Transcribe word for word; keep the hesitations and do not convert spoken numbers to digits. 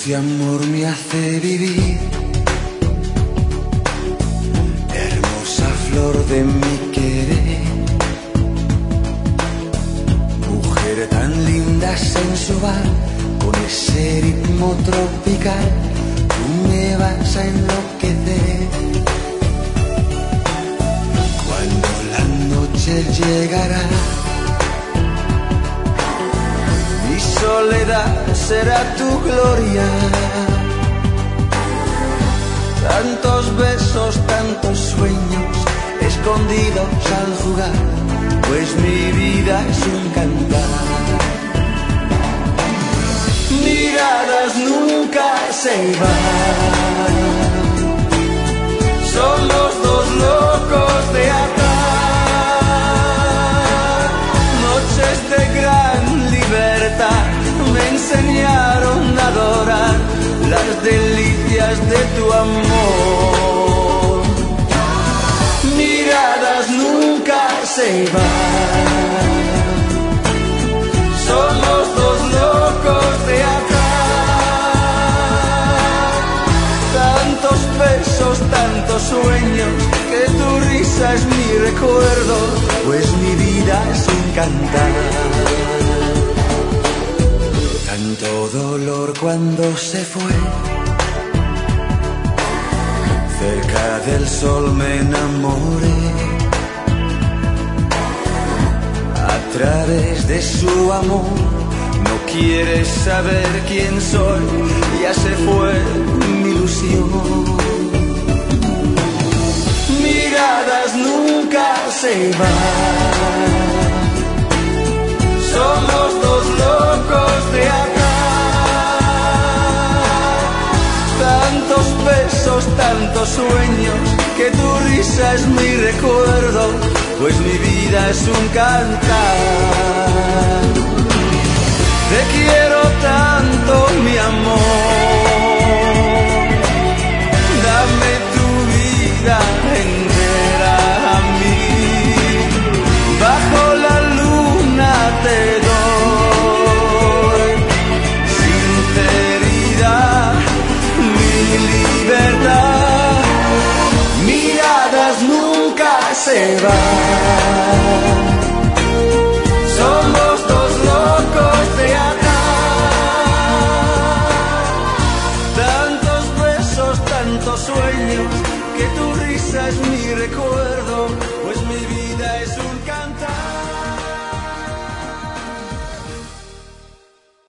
Este amor me hace vivir, hermosa flor de mi querer, mujer tan linda, sensual, con ese ritmo tropical, tú me vas a enloquecer. Cuando la noche llegará, mi soledad será tu gloria. Tantos besos, tantos sueños escondidos al jugar, pues mi vida es un cantar. Miradas nunca se van, somos dos locos de atar. Noches de gran libertad me enseñaron a adorar las delicias de tu amor. Miradas nunca se van, somos dos locos de atar. Tantos besos, tantos sueños, que tu risa es mi recuerdo, pues mi vida es un cantar. Tanto dolor cuando se fue, cerca del sol me enamoré. A través de su amor, no quieres saber quién soy, ya se fue mi ilusión. Miradas nunca se van, somos dos locos de atar. Tantos besos, tantos sueños, que tu risa es mi recuerdo, pues mi vida es un cantar. Te quiero tanto, mi amor, dame tu vida entera a mí. Bajo la luna te doy sinceridad, mi libertad. Miradas nunca se van,